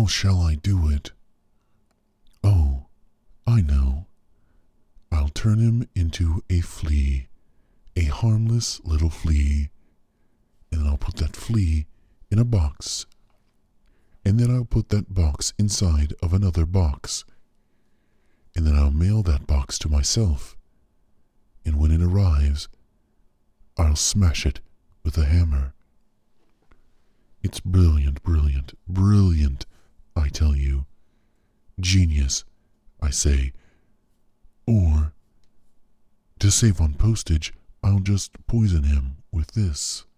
how shall I do it? Oh, I know. I'll turn him into a flea, a harmless little flea, and then I'll put that flea in a box, and then I'll put that box inside of another box, and then I'll mail that box to myself, and when it arrives, I'll smash it with a hammer. It's brilliant, brilliant, brilliant, I tell you. Genius, I say. Or, to save on postage, I'll just poison him with this.